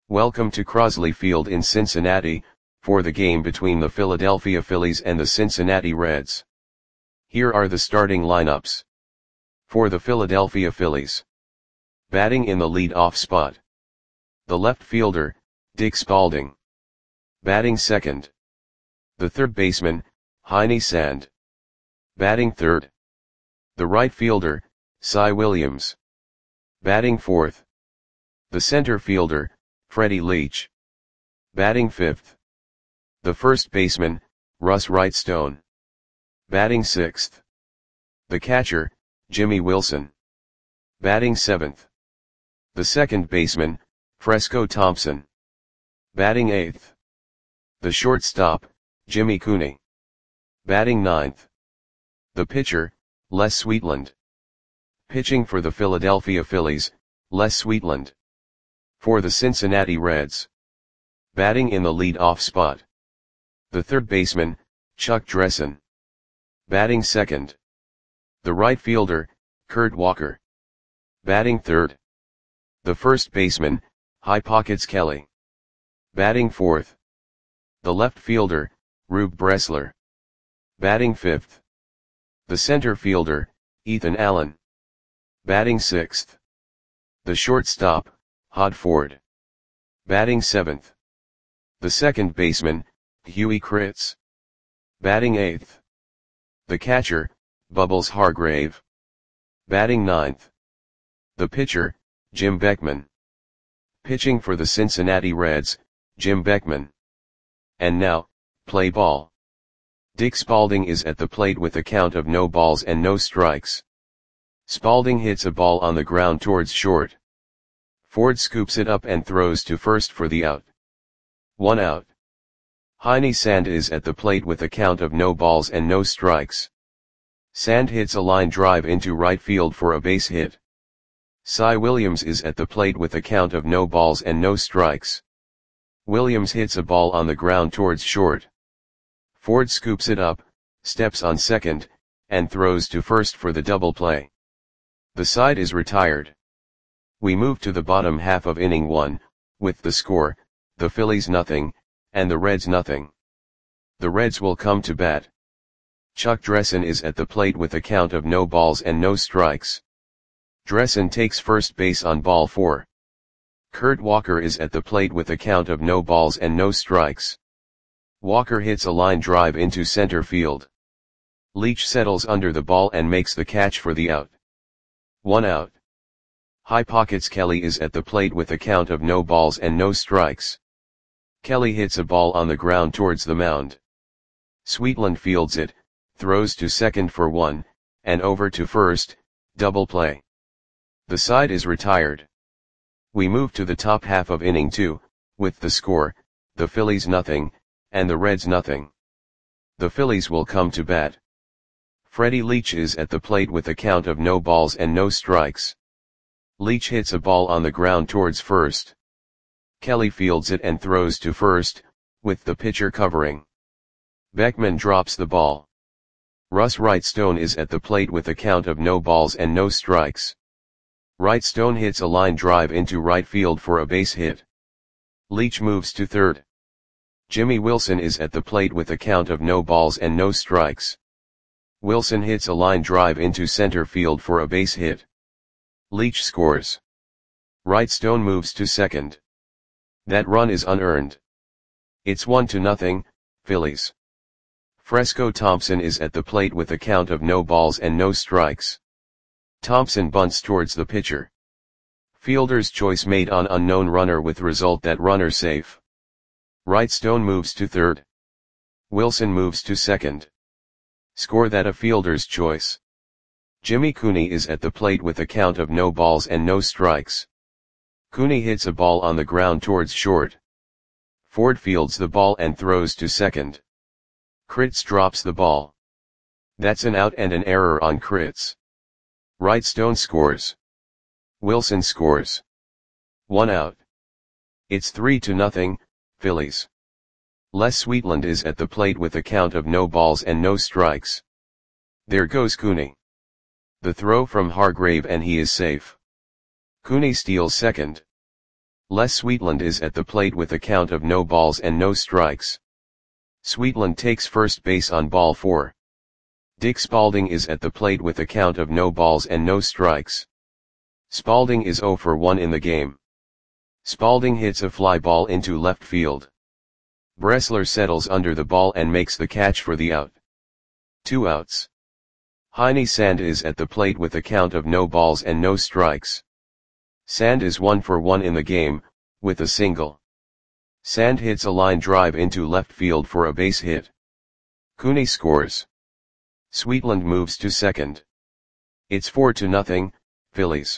Welcome to Crosley Field in Cincinnati, for the game between the Philadelphia Phillies and the Cincinnati Reds. Here are the starting lineups. For the Philadelphia Phillies. Batting in the lead-off spot. The left fielder, Dick Spaulding. Batting second. The third baseman, Heine Sand. Batting third. The right fielder, Cy Williams. Batting fourth. The center fielder, Freddie Leach. Batting fifth. The first baseman, Russ Wrightstone. Batting sixth. The catcher, Jimmy Wilson. Batting seventh. The second baseman, Fresco Thompson. Batting eighth. The shortstop, Jimmy Cooney. Batting ninth. The pitcher, Les Sweetland. Pitching for the Philadelphia Phillies, Les Sweetland. For the Cincinnati Reds. Batting in the lead-off spot. The third baseman, Chuck Dressen. Batting second. The right fielder, Kurt Walker. Batting third. The first baseman, High Pockets Kelly. Batting fourth. The left fielder, Rube Bressler. Batting fifth. The center fielder, Ethan Allen. Batting sixth. The shortstop, Hod Ford. Batting seventh. The second baseman, Huey Kritz. Batting eighth. The catcher, Bubbles Hargrave. Batting ninth. The pitcher, Jim Beckman. Pitching for the Cincinnati Reds, Jim Beckman. And now, play ball. Dick Spaulding is at the plate with a count of no balls and no strikes. Spaulding hits a ball on the ground towards short. Ford scoops it up and throws to first for the out. 1 out. Heine Sand is at the plate with a count of no balls and no strikes. Sand hits a line drive into right field for a base hit. Cy Williams is at the plate with a count of no balls and no strikes. Williams hits a ball on the ground towards short. Ford scoops it up, steps on second, and throws to first for the double play. The side is retired. We move to the bottom half of inning 1, with the score, the Phillies nothing, and the Reds nothing. The Reds will come to bat. Chuck Dressen is at the plate with a count of no balls and no strikes. Dressen takes first base on ball 4. Kurt Walker is at the plate with a count of no balls and no strikes. Walker hits a line drive into center field. Leach settles under the ball and makes the catch for the out. 1 out. High Pockets Kelly is at the plate with a count of no balls and no strikes. Kelly hits a ball on the ground towards the mound. Sweetland fields it, throws to second for 1, and over to first, double play. The side is retired. We move to the top half of inning 2, with the score, the Phillies nothing, and the Reds nothing. The Phillies will come to bat. Freddie Leach is at the plate with a count of no balls and no strikes. Leach hits a ball on the ground towards first. Kelly fields it and throws to first, with the pitcher covering. Beckman drops the ball. Russ Wrightstone is at the plate with a count of no balls and no strikes. Wrightstone hits a line drive into right field for a base hit. Leach moves to third. Jimmy Wilson is at the plate with a count of no balls and no strikes. Wilson hits a line drive into center field for a base hit. Leach scores. Wrightstone moves to second. That run is unearned. It's 1-0, Phillies. Fresco Thompson is at the plate with a count of no balls and no strikes. Thompson bunts towards the pitcher. Fielder's choice made on unknown runner with result that runner safe. Wrightstone moves to third. Wilson moves to second. Score that a fielder's choice. Jimmy Cooney is at the plate with a count of no balls and no strikes. Cooney hits a ball on the ground towards short. Ford fields the ball and throws to second. Kritz drops the ball. That's an out and an error on Kritz. Wrightstone scores. Wilson scores. 1 out. It's 3-0, Phillies. Les Sweetland is at the plate with a count of no balls and no strikes. There goes Cooney. The throw from Hargrave and he is safe. Cooney steals second. Les Sweetland is at the plate with a count of no balls and no strikes. Sweetland takes first base on ball 4. Dick Spalding is at the plate with a count of no balls and no strikes. Spalding is 0 for 1 in the game. Spalding hits a fly ball into left field. Bressler settles under the ball and makes the catch for the out. 2 outs. Heine Sand is at the plate with a count of no balls and no strikes. Sand is 1 for 1 in the game, with a single. Sand hits a line drive into left field for a base hit. Cooney scores. Sweetland moves to second. It's 4-0, Phillies.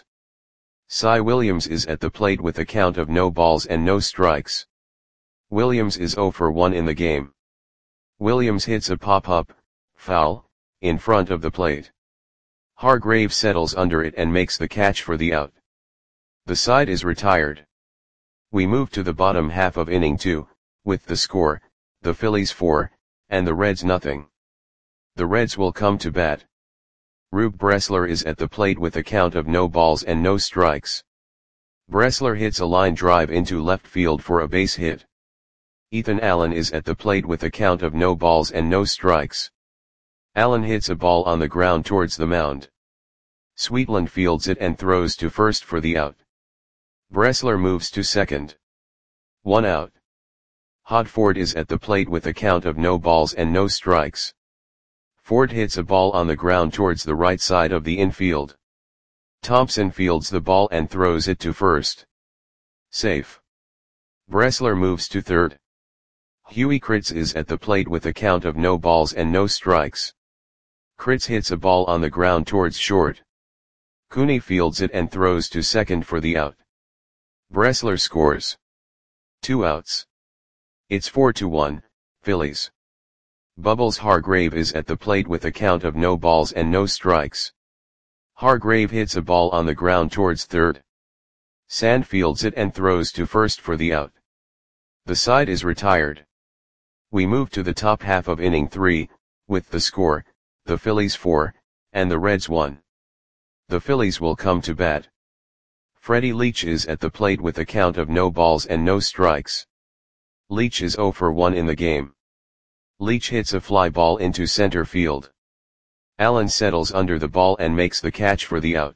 Cy Williams is at the plate with a count of no balls and no strikes. Williams is 0 for 1 in the game. Williams hits a pop-up, foul, in front of the plate. Hargrave settles under it and makes the catch for the out. The side is retired. We move to the bottom half of inning 2, with the score, the Phillies 4, and the Reds nothing. The Reds will come to bat. Rube Bressler is at the plate with a count of no balls and no strikes. Bressler hits a line drive into left field for a base hit. Ethan Allen is at the plate with a count of no balls and no strikes. Allen hits a ball on the ground towards the mound. Sweetland fields it and throws to first for the out. Bressler moves to second. 1 out. Hodford is at the plate with a count of no balls and no strikes. Ford hits a ball on the ground towards the right side of the infield. Thompson fields the ball and throws it to first. Safe. Bressler moves to third. Huey Kritz is at the plate with a count of no balls and no strikes. Kritz hits a ball on the ground towards short. Cooney fields it and throws to second for the out. Bressler scores. 2 outs. It's 4-1, Phillies. Bubbles Hargrave is at the plate with a count of no balls and no strikes. Hargrave hits a ball on the ground towards third. Sand fields it and throws to first for the out. The side is retired. We move to the top half of inning 3, with the score, the Phillies 4, and the Reds 1. The Phillies will come to bat. Freddie Leach is at the plate with a count of no balls and no strikes. Leach is 0 for 1 in the game. Leach hits a fly ball into center field. Allen settles under the ball and makes the catch for the out.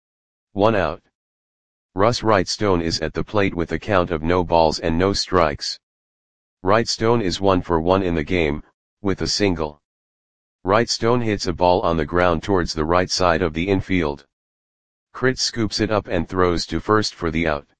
1 out. Russ Wrightstone is at the plate with a count of no balls and no strikes. Wrightstone is 1 for 1 in the game, with a single. Wrightstone hits a ball on the ground towards the right side of the infield. Kritz scoops it up and throws to first for the out.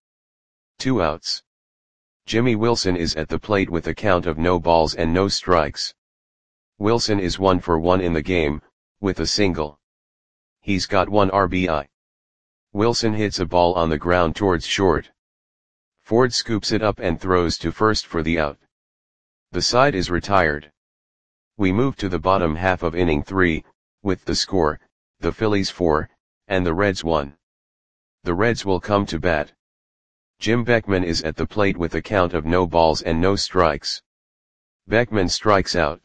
2 outs. Jimmy Wilson is at the plate with a count of no balls and no strikes. Wilson is 1 for 1 in the game, with a single. He's got 1 RBI. Wilson hits a ball on the ground towards short. Ford scoops it up and throws to first for the out. The side is retired. We move to the bottom half of inning 3, with the score, the Phillies 4, and the Reds 1. The Reds will come to bat. Jim Beckman is at the plate with a count of no balls and no strikes. Beckman strikes out.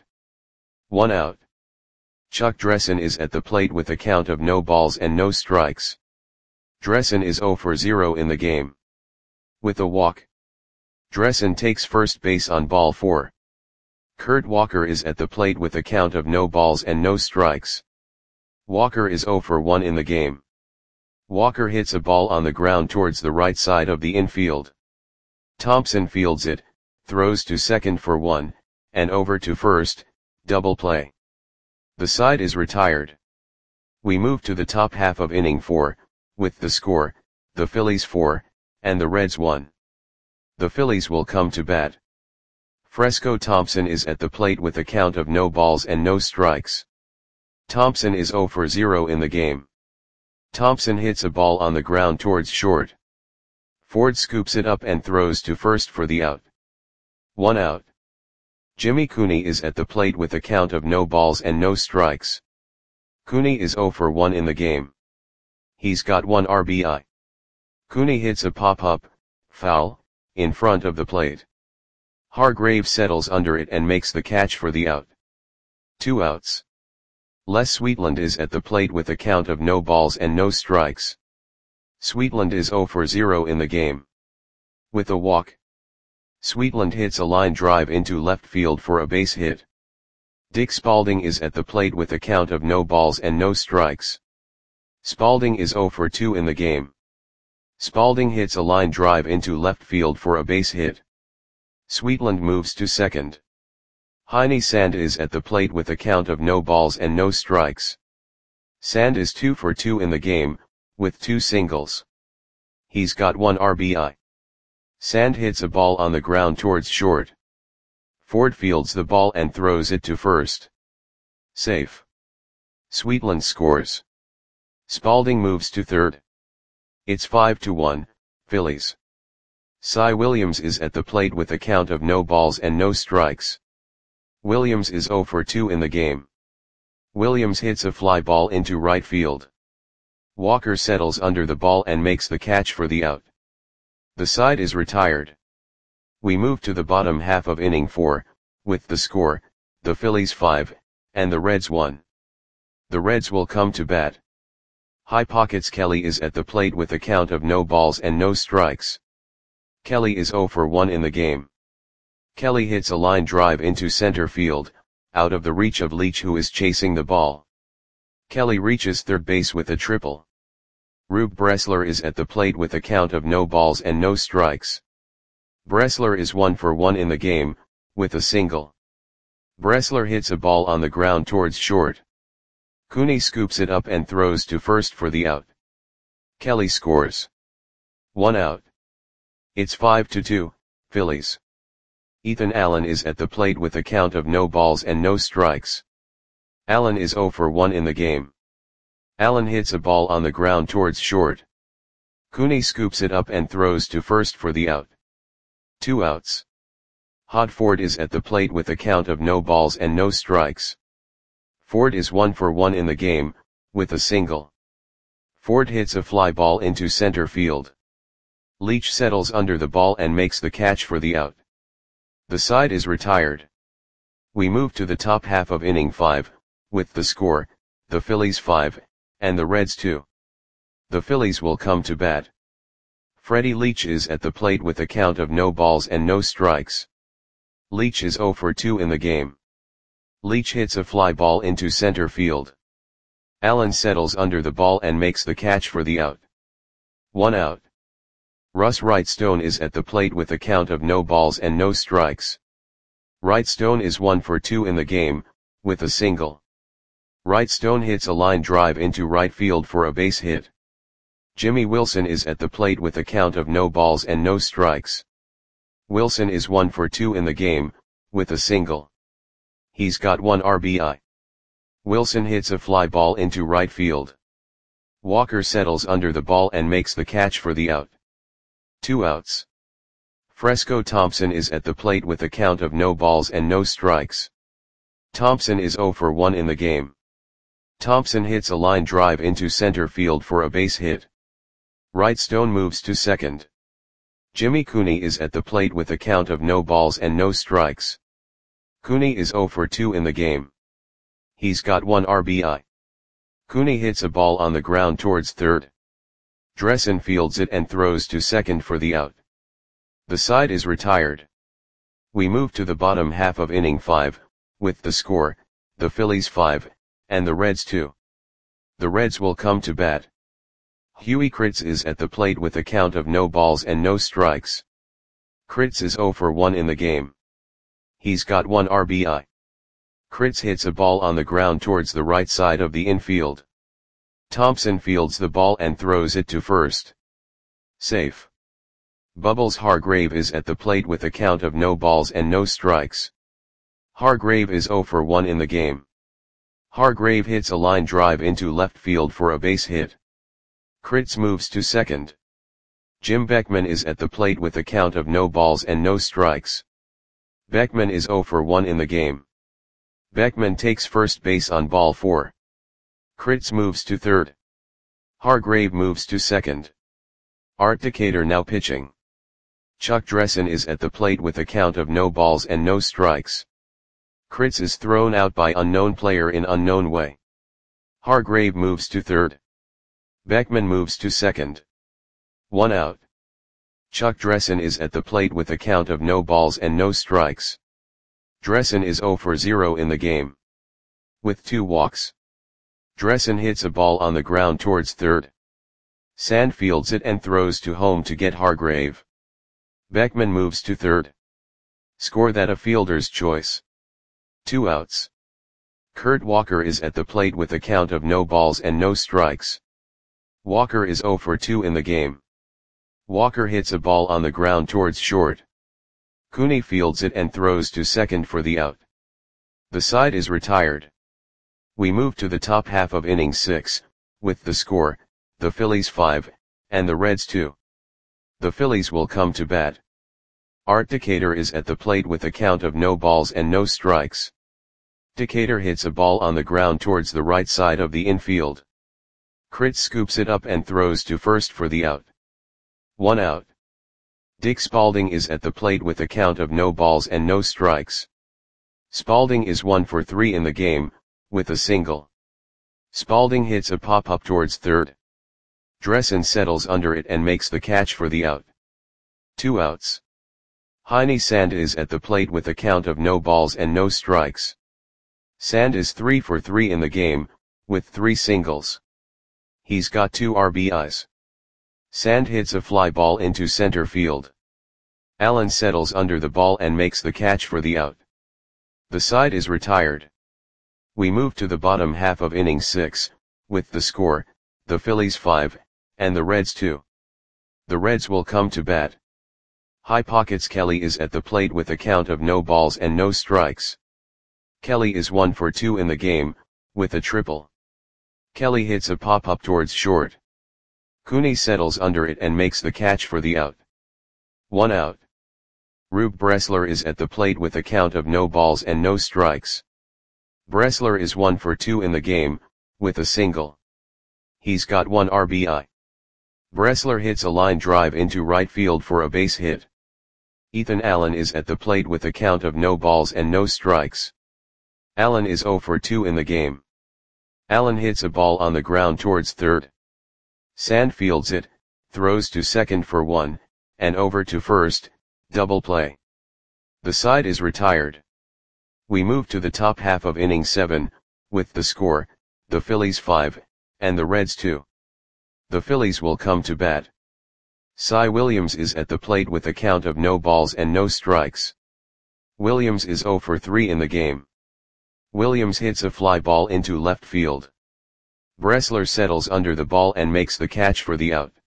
1 out. Chuck Dressen is at the plate with a count of no balls and no strikes. Dressen is 0 for 0 in the game. With a walk. Dressen takes first base on ball 4. Kurt Walker is at the plate with a count of no balls and no strikes. Walker is 0 for 1 in the game. Walker hits a ball on the ground towards the right side of the infield. Thompson fields it, throws to second for 1, and over to first, double play. The side is retired. We move to the top half of inning 4, with the score, the Phillies 4, and the Reds 1. The Phillies will come to bat. Fresco Thompson is at the plate with a count of no balls and no strikes. Thompson is 0 for 0 in the game. Thompson hits a ball on the ground towards short. Ford scoops it up and throws to first for the out. 1 out. Jimmy Cooney is at the plate with a count of no balls and no strikes. Cooney is 0 for 1 in the game. He's got 1 RBI. Cooney hits a pop-up, foul, in front of the plate. Hargrave settles under it and makes the catch for the out. 2 outs. Les Sweetland is at the plate with a count of no balls and no strikes. Sweetland is 0 for 0 in the game. With a walk, Sweetland hits a line drive into left field for a base hit. Dick Spaulding is at the plate with a count of no balls and no strikes. Spaulding is 0 for 2 in the game. Spaulding hits a line drive into left field for a base hit. Sweetland moves to second. Heine Sand is at the plate with a count of no balls and no strikes. Sand is 2 for 2 in the game, with 2 singles. He's got 1 RBI. Sand hits a ball on the ground towards short. Ford fields the ball and throws it to first. Safe. Sweetland scores. Spaulding moves to third. It's 5-1, Phillies. Cy Williams is at the plate with a count of no balls and no strikes. Williams is 0 for 2 in the game. Williams hits a fly ball into right field. Walker settles under the ball and makes the catch for the out. The side is retired. We move to the bottom half of inning 4, with the score, the Phillies 5, and the Reds 1. The Reds will come to bat. High Pockets Kelly is at the plate with a count of no balls and no strikes. Kelly is 0 for 1 in the game. Kelly hits a line drive into center field, out of the reach of Leach, who is chasing the ball. Kelly reaches third base with a triple. Rube Bressler is at the plate with a count of no balls and no strikes. Bressler is 1 for 1 in the game, with a single. Bressler hits a ball on the ground towards short. Cooney scoops it up and throws to first for the out. Kelly scores. 1 out. It's 5-2, Phillies. Ethan Allen is at the plate with a count of no balls and no strikes. Allen is 0 for 1 in the game. Allen hits a ball on the ground towards short. Cooney scoops it up and throws to first for the out. 2 outs. Hod Ford is at the plate with a count of no balls and no strikes. Ford is 1 for 1 in the game, with a single. Ford hits a fly ball into center field. Leach settles under the ball and makes the catch for the out. The side is retired. We move to the top half of inning 5, with the score, the Phillies 5, and the Reds 2. The Phillies will come to bat. Freddie Leach is at the plate with a count of no balls and no strikes. Leach is 0 for 2 in the game. Leach hits a fly ball into center field. Allen settles under the ball and makes the catch for the out. 1 out. Russ Wrightstone is at the plate with a count of no balls and no strikes. Wrightstone is 1 for 2 in the game, with a single. Wrightstone hits a line drive into right field for a base hit. Jimmy Wilson is at the plate with a count of no balls and no strikes. Wilson is 1 for 2 in the game, with a single. He's got 1 RBI. Wilson hits a fly ball into right field. Walker settles under the ball and makes the catch for the out. 2 outs. Fresco Thompson is at the plate with a count of no balls and no strikes. Thompson is 0 for 1 in the game. Thompson hits a line drive into center field for a base hit. Wrightstone moves to second. Jimmy Cooney is at the plate with a count of no balls and no strikes. Cooney is 0 for 2 in the game. He's got 1 RBI. Cooney hits a ball on the ground towards third. Dressen fields it and throws to second for the out. The side is retired. We move to the bottom half of inning 5, with the score, the Phillies 5, and the Reds 2. The Reds will come to bat. Huey Kritz is at the plate with a count of no balls and no strikes. Kritz is 0 for 1 in the game. He's got 1 RBI. Kritz hits a ball on the ground towards the right side of the infield. Thompson fields the ball and throws it to first. Safe. Bubbles Hargrave is at the plate with a count of no balls and no strikes. Hargrave is 0 for 1 in the game. Hargrave hits a line drive into left field for a base hit. Kritz moves to second. Jim Beckman is at the plate with a count of no balls and no strikes. Beckman is 0 for 1 in the game. Beckman takes first base on ball 4. Kritz moves to third. Hargrave moves to second. Art Decatur now pitching. Chuck Dressen is at the plate with a count of no balls and no strikes. Kritz is thrown out by unknown player in unknown way. Hargrave moves to third. Beckman moves to second. 1 out. Chuck Dressen is at the plate with a count of no balls and no strikes. Dressen is 0 for 0 in the game, with 2 walks. Dressen hits a ball on the ground towards third. Sand fields it and throws to home to get Hargrave. Beckman moves to third. Score that a fielder's choice. 2 outs. Kurt Walker is at the plate with a count of no balls and no strikes. Walker is 0 for 2 in the game. Walker hits a ball on the ground towards short. Cooney fields it and throws to second for the out. The side is retired. We move to the top half of inning 6, with the score, the Phillies 5, and the Reds 2. The Phillies will come to bat. Art Decatur is at the plate with a count of no balls and no strikes. Decatur hits a ball on the ground towards the right side of the infield. Kritz scoops it up and throws to first for the out. 1 out. Dick Spaulding is at the plate with a count of no balls and no strikes. Spaulding is 1 for 3 in the game, with a single. Spaulding hits a pop-up towards third. Dressen settles under it and makes the catch for the out. 2 outs. Heine Sand is at the plate with a count of no balls and no strikes. Sand is 3 for 3 in the game, with 3 singles. He's got 2 RBIs. Sand hits a fly ball into center field. Allen settles under the ball and makes the catch for the out. The side is retired. We move to the bottom half of inning 6, with the score, the Phillies 5, and the Reds 2. The Reds will come to bat. High Pockets Kelly is at the plate with a count of no balls and no strikes. Kelly is 1 for 2 in the game, with a triple. Kelly hits a pop-up towards short. Cooney settles under it and makes the catch for the out. 1 out. Rube Bressler is at the plate with a count of no balls and no strikes. Bressler is 1 for 2 in the game, with a single. He's got 1 RBI. Bressler hits a line drive into right field for a base hit. Ethan Allen is at the plate with a count of no balls and no strikes. Allen is 0 for 2 in the game. Allen hits a ball on the ground towards third. Sand fields it, throws to second for 1, and over to first, double play. The side is retired. We move to the top half of inning 7, with the score, the Phillies 5, and the Reds 2. The Phillies will come to bat. Cy Williams is at the plate with a count of no balls and no strikes. Williams is 0 for 3 in the game. Williams hits a fly ball into left field. Bressler settles under the ball and makes the catch for the out.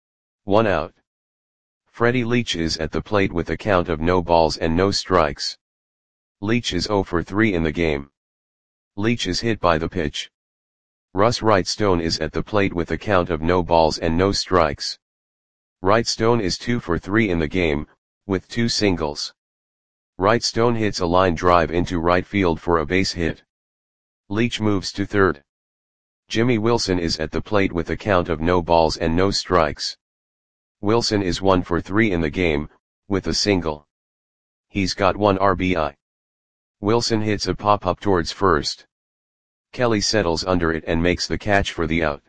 1 out. Freddie Leach is at the plate with a count of no balls and no strikes. Leach is 0 for 3 in the game. Leach is hit by the pitch. Russ Wrightstone is at the plate with a count of no balls and no strikes. Wrightstone is 2 for 3 in the game, with 2 singles. Wrightstone hits a line drive into right field for a base hit. Leach moves to third. Jimmy Wilson is at the plate with a count of no balls and no strikes. Wilson is 1 for 3 in the game, with a single. He's got 1 RBI. Wilson hits a pop-up towards first. Kelly settles under it and makes the catch for the out.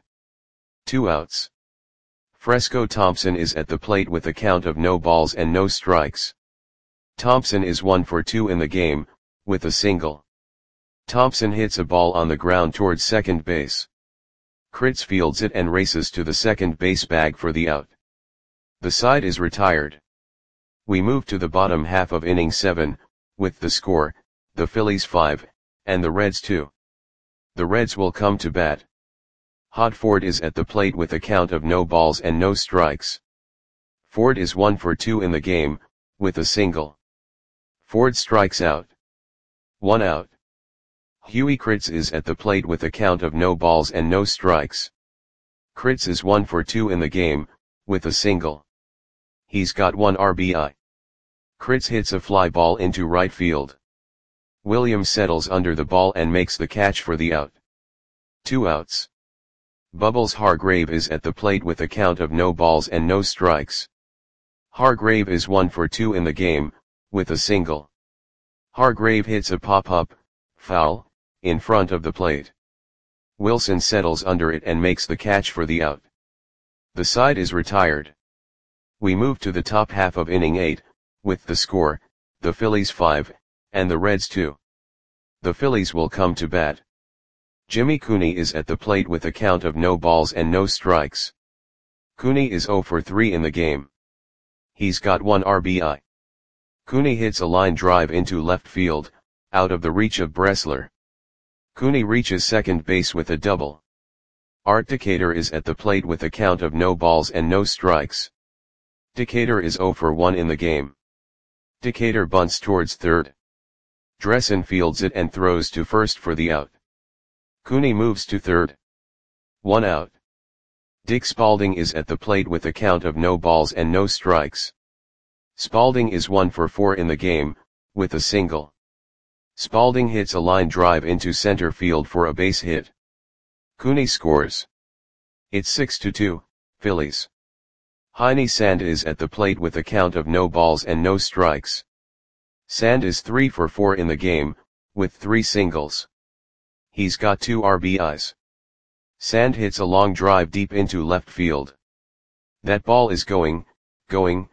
2 outs. Fresco Thompson is at the plate with a count of no balls and no strikes. Thompson is 1 for 2 in the game, with a single. Thompson hits a ball on the ground towards second base. Kritz fields it and races to the second base bag for the out. The side is retired. We move to the bottom half of inning 7, with the score, the Phillies 5, and the Reds 2. The Reds will come to bat. Hod Ford is at the plate with a count of no balls and no strikes. Ford is 1 for 2 in the game, with a single. Ford strikes out. 1 out. Huey Kritz is at the plate with a count of no balls and no strikes. Kritz is 1 for 2 in the game, with a single. He's got 1 RBI. Kritz hits a fly ball into right field. Williams settles under the ball and makes the catch for the out. 2 outs. Bubbles Hargrave is at the plate with a count of no balls and no strikes. Hargrave is 1 for 2 in the game, with a single. Hargrave hits a pop-up, foul, in front of the plate. Wilson settles under it and makes the catch for the out. The side is retired. We move to the top half of inning 8, with the score, the Phillies 5, and the Reds 2. The Phillies will come to bat. Jimmy Cooney is at the plate with a count of no balls and no strikes. Cooney is 0 for 3 in the game. He's got 1 RBI. Cooney hits a line drive into left field, out of the reach of Bressler. Cooney reaches second base with a double. Art Decatur is at the plate with a count of no balls and no strikes. Decatur is 0 for 1 in the game. Decatur bunts towards third. Dressen fields it and throws to first for the out. Cooney moves to third. 1 out. Dick Spaulding is at the plate with a count of no balls and no strikes. Spaulding is 1 for 4 in the game, with a single. Spaulding hits a line drive into center field for a base hit. Cooney scores. It's 6-2, Phillies. Heine Sand is at the plate with a count of no balls and no strikes. Sand is 3 for 4 in the game, with 3 singles. He's got 2 RBIs. Sand hits a long drive deep into left field. That ball is going, gone.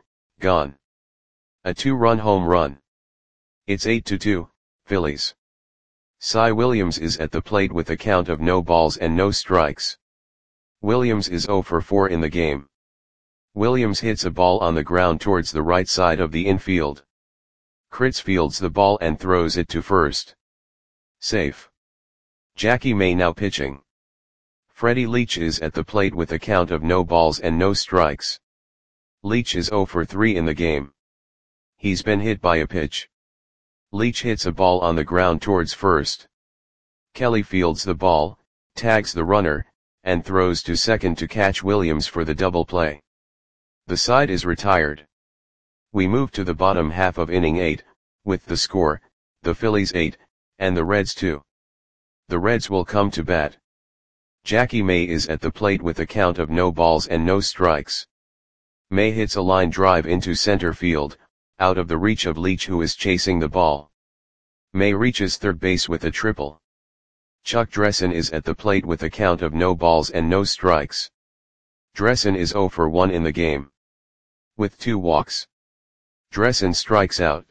A 2-run home run. It's 8-2, Phillies. Cy Williams is at the plate with a count of no balls and no strikes. Williams is 0 for 4 in the game. Williams hits a ball on the ground towards the right side of the infield. Kritz fields the ball and throws it to first. Safe. Jackie May now pitching. Freddie Leach is at the plate with a count of no balls and no strikes. Leach is 0 for 3 in the game. He's been hit by a pitch. Leach hits a ball on the ground towards first. Kelly fields the ball, tags the runner, and throws to second to catch Williams for the double play. The side is retired. We move to the bottom half of inning 8, with the score, the Phillies 8, and the Reds 2. The Reds will come to bat. Jackie May is at the plate with a count of no balls and no strikes. May hits a line drive into center field, out of the reach of Leach who is chasing the ball. May reaches third base with a triple. Chuck Dressen is at the plate with a count of no balls and no strikes. Dressen is 0 for 1 in the game. With 2 walks. Dressen strikes out.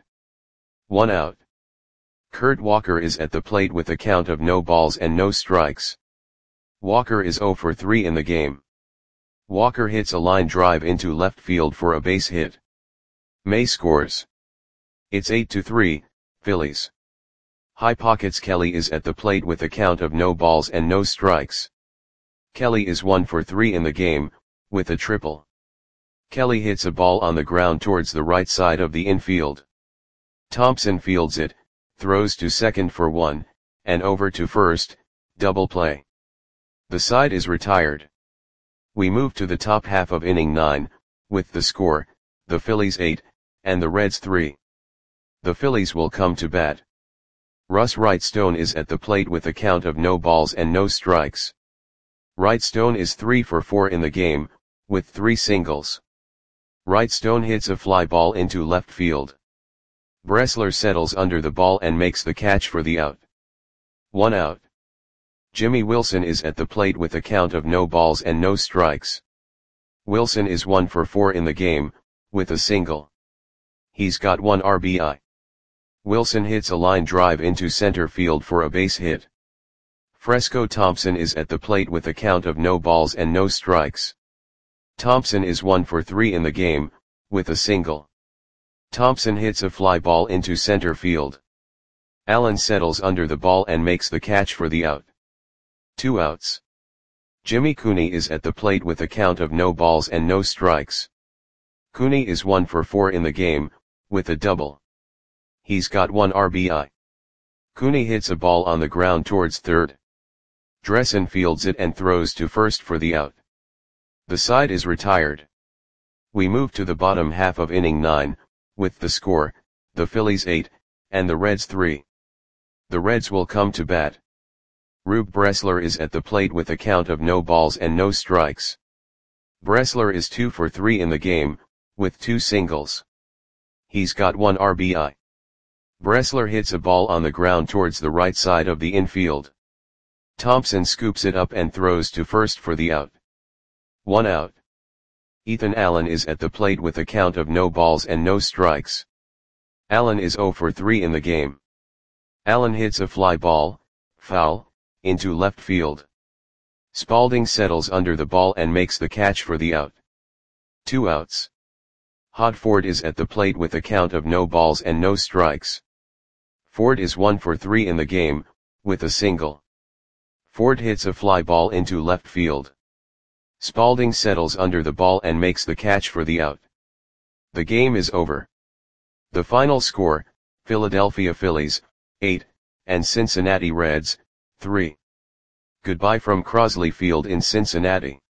1 out. Kurt Walker is at the plate with a count of no balls and no strikes. Walker is 0 for 3 in the game. Walker hits a line drive into left field for a base hit. May scores. It's 8-3, Phillies. High Pockets Kelly is at the plate with a count of no balls and no strikes. Kelly is 1 for 3 in the game, with a triple. Kelly hits a ball on the ground towards the right side of the infield. Thompson fields it, throws to second for 1, and over to first, double play. The side is retired. We move to the top half of inning 9, with the score, the Phillies 8, and the Reds 3. The Phillies will come to bat. Russ Wrightstone is at the plate with a count of no balls and no strikes. Wrightstone is 3 for 4 in the game, with 3 singles. Wrightstone hits a fly ball into left field. Bressler settles under the ball and makes the catch for the out. 1 out. Jimmy Wilson is at the plate with a count of no balls and no strikes. Wilson is 1 for 4 in the game, with a single. He's got 1 RBI. Wilson hits a line drive into center field for a base hit. Fresco Thompson is at the plate with a count of no balls and no strikes. Thompson is 1 for 3 in the game, with a single. Thompson hits a fly ball into center field. Allen settles under the ball and makes the catch for the out. 2 outs. Jimmy Cooney is at the plate with a count of no balls and no strikes. Cooney is 1 for 4 in the game, with a double. He's got 1 RBI. Cooney hits a ball on the ground towards third. Dressen fields it and throws to first for the out. The side is retired. We move to the bottom half of inning 9, with the score, the Phillies 8, and the Reds 3. The Reds will come to bat. Rube Bressler is at the plate with a count of no balls and no strikes. Bressler is 2 for 3 in the game, with 2 singles. He's got 1 RBI. Bressler hits a ball on the ground towards the right side of the infield. Thompson scoops it up and throws to first for the out. 1 out. Ethan Allen is at the plate with a count of no balls and no strikes. Allen is 0 for 3 in the game. Allen hits a fly ball, foul, into left field. Spalding settles under the ball and makes the catch for the out. 2 outs. Hodford is at the plate with a count of no balls and no strikes. Ford is 1 for 3 in the game, with a single. Ford hits a fly ball into left field. Spalding settles under the ball and makes the catch for the out. The game is over. The final score, Philadelphia Phillies, 8, and Cincinnati Reds, 3. Goodbye from Crosley Field in Cincinnati.